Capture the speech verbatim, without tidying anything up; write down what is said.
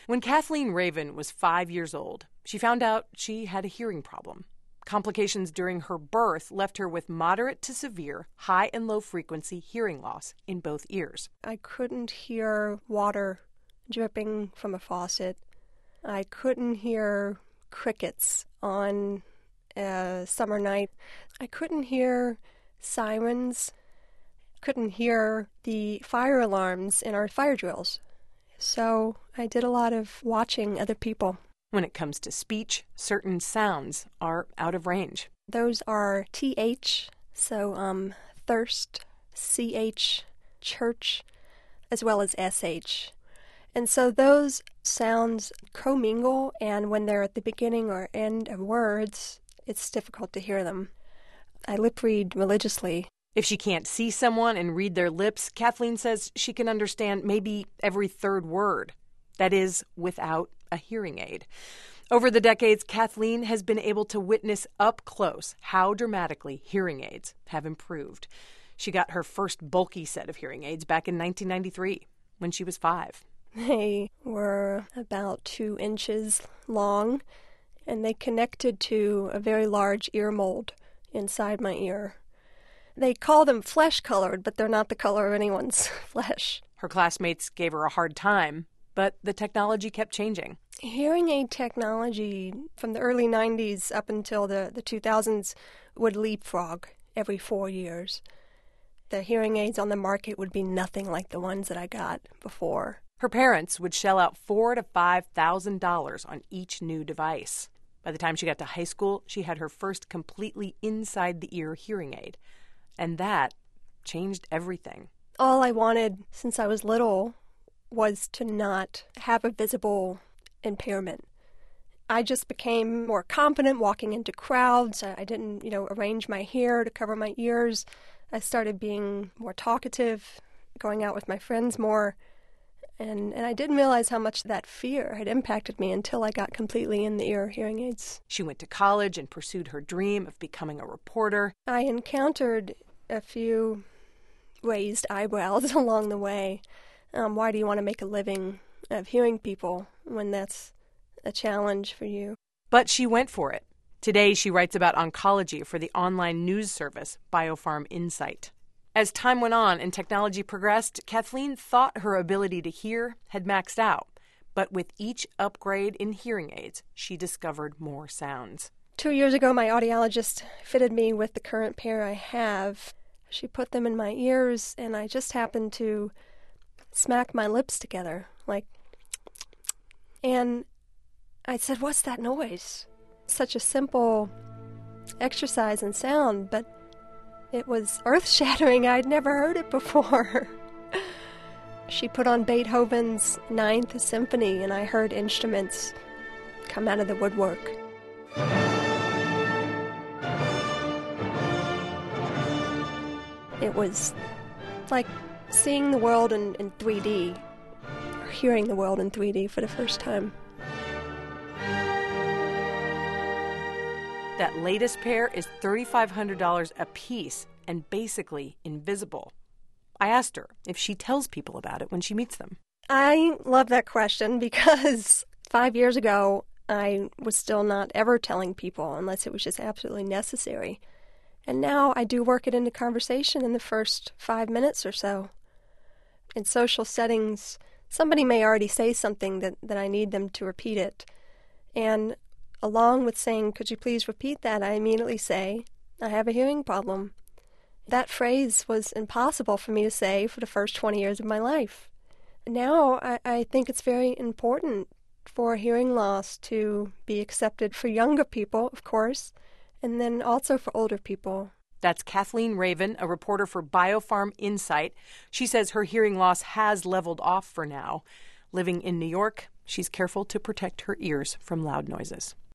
When Kathleen Raven was five years old, she found out she had a hearing problem. Complications during her birth left her with moderate to severe high and low frequency hearing loss in both ears. I couldn't hear water dripping from a faucet. I couldn't hear crickets on a summer night. I couldn't hear sirens. Couldn't hear the fire alarms in our fire drills. So I did a lot of watching other people. When it comes to speech, certain sounds are out of range. Those are T H, so um, thirst, C H, church, as well as S H. And so those sounds commingle, and when they're at the beginning or end of words, it's difficult to hear them. I lip read religiously. If she can't see someone and read their lips, Kathleen says she can understand maybe every third word. That is, without a hearing aid. Over the decades, Kathleen has been able to witness up close how dramatically hearing aids have improved. She got her first bulky set of hearing aids back in nineteen ninety-three, when she was five. They were about two inches long, and they connected to a very large ear mold inside my ear. They call them flesh-colored, but they're not the color of anyone's flesh. Her classmates gave her a hard time, but the technology kept changing. Hearing aid technology from the early nineties up until the, the two thousands would leapfrog every four years. The hearing aids on the market would be nothing like the ones that I got before. Her parents would shell out four to five thousand dollars on each new device. By the time she got to high school, she had her first completely inside-the-ear hearing aid. And that changed everything. All I wanted since I was little was to not have a visible impairment. I just became more confident walking into crowds. I didn't, you know, arrange my hair to cover my ears. I started being more talkative, going out with my friends more. And, and I didn't realize how much that fear had impacted me until I got completely in-the-ear hearing aids. She went to college and pursued her dream of becoming a reporter. I encountered a few raised eyebrows along the way. Um, why do you want to make a living of hearing people when that's a challenge for you? But she went for it. Today, she writes about oncology for the online news service BioPharm Insight. As time went on and technology progressed, Kathleen thought her ability to hear had maxed out. But with each upgrade in hearing aids, she discovered more sounds. Two years ago, my audiologist fitted me with the current pair I have. She put them in my ears, and I just happened to smack my lips together, like, and I said, "What's that noise?" Such a simple exercise in sound, but it was earth-shattering. I'd never heard it before. She put on Beethoven's Ninth Symphony, and I heard instruments come out of the woodwork. It was like seeing the world in, in three D, or hearing the world in three D for the first time. That latest pair is three thousand five hundred dollars a piece and basically invisible. I asked her if she tells people about it when she meets them. I love that question because five years ago, I was still not ever telling people unless it was just absolutely necessary. And now I do work it into conversation in the first five minutes or so. In social settings, somebody may already say something that, that I need them to repeat it. And along with saying, "Could you please repeat that?" I immediately say, "I have a hearing problem." That phrase was impossible for me to say for the first twenty years of my life. Now I, I think it's very important for hearing loss to be accepted for younger people, of course, and then also for older people. That's Kathleen Raven, a reporter for BioPharm Insight. She says her hearing loss has leveled off for now. Living in New York, she's careful to protect her ears from loud noises.